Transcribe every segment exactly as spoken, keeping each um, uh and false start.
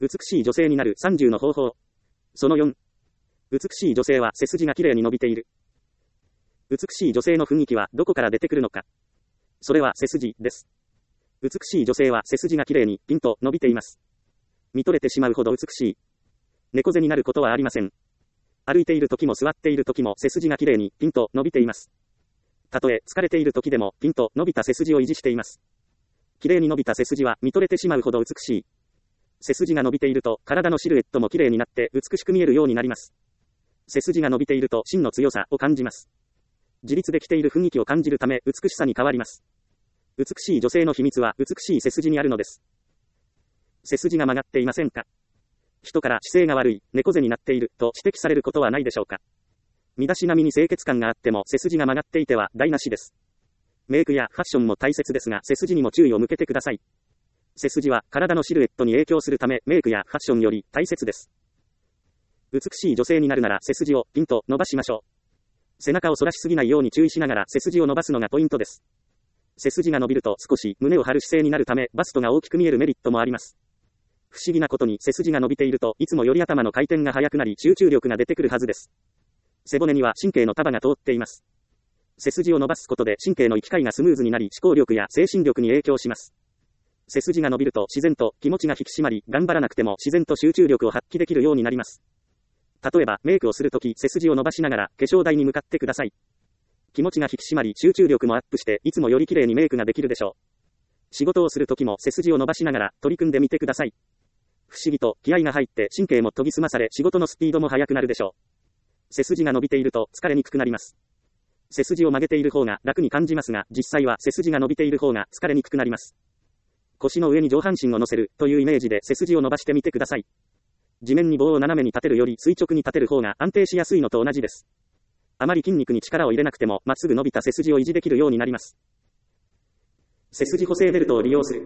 美しい女性になるさんじゅうの方法。そのよん。美しい女性は背筋がきれいに伸びている。美しい女性の雰囲気はどこから出てくるのか。それは背筋です。美しい女性は背筋がきれいにピンと伸びています。見とれてしまうほど美しい。猫背になることはありません。歩いている時も座っている時も背筋がきれいにピンと伸びています。たとえ疲れている時でもピンと伸びた背筋を維持しています。きれいに伸びた背筋は見とれてしまうほど美しい。背筋が伸びていると体のシルエットもきれいになって美しく見えるようになります。背筋が伸びていると芯の強さを感じます。自立できている雰囲気を感じるため美しさに変わります。美しい女性の秘密は美しい背筋にあるのです。背筋が曲がっていませんか？人から姿勢が悪い、猫背になっていると指摘されることはないでしょうか？身だしなみに清潔感があっても背筋が曲がっていては台無しです。メイクやファッションも大切ですが背筋にも注意を向けてください。背筋は体のシルエットに影響するためメイクやファッションより大切です。美しい女性になるなら背筋をピンと伸ばしましょう。背中を反らしすぎないように注意しながら背筋を伸ばすのがポイントです。背筋が伸びると少し胸を張る姿勢になるためバストが大きく見えるメリットもあります。不思議なことに背筋が伸びているといつもより頭の回転が速くなり集中力が出てくるはずです。背骨には神経の束が通っています。背筋を伸ばすことで神経の行き交いがスムーズになり思考力や精神力に影響します。背筋が伸びると自然と気持ちが引き締まり頑張らなくても自然と集中力を発揮できるようになります。例えばメイクをするとき背筋を伸ばしながら化粧台に向かってください。気持ちが引き締まり集中力もアップしていつもより綺麗にメイクができるでしょう。仕事をするときも背筋を伸ばしながら取り組んでみてください。不思議と気合が入って神経も研ぎ澄まされ仕事のスピードも速くなるでしょう。背筋が伸びていると疲れにくくなります。背筋を曲げている方が楽に感じますが実際は背筋が伸びている方が疲れにくくなります。腰の上に上半身を乗せるというイメージで背筋を伸ばしてみてください。地面に棒を斜めに立てるより垂直に立てる方が安定しやすいのと同じです。あまり筋肉に力を入れなくてもまっすぐ伸びた背筋を維持できるようになります。背筋補正ベルトを利用する。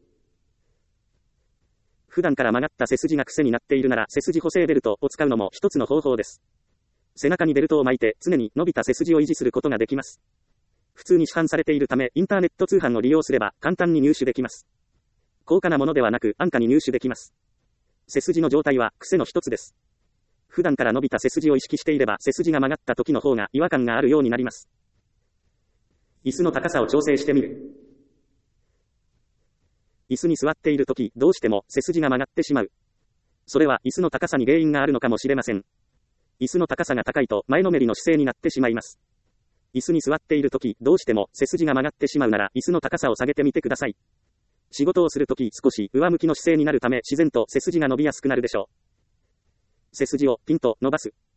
普段から曲がった背筋が癖になっているなら背筋補正ベルトを使うのも一つの方法です。背中にベルトを巻いて常に伸びた背筋を維持することができます。普通に市販されているためインターネット通販を利用すれば簡単に入手できます。高価なものではなく安価に入手できます。背筋の状態は癖の一つです。普段から伸びた背筋を意識していれば背筋が曲がった時の方が違和感があるようになります。椅子の高さを調整してみる。椅子に座っているときどうしても背筋が曲がってしまう。それは椅子の高さに原因があるのかもしれません。椅子の高さが高いと前のめりの姿勢になってしまいます。椅子に座っているときどうしても背筋が曲がってしまうなら椅子の高さを下げてみてください。仕事をするとき少し上向きの姿勢になるため自然と背筋が伸びやすくなるでしょう。背筋をピンと伸ばす。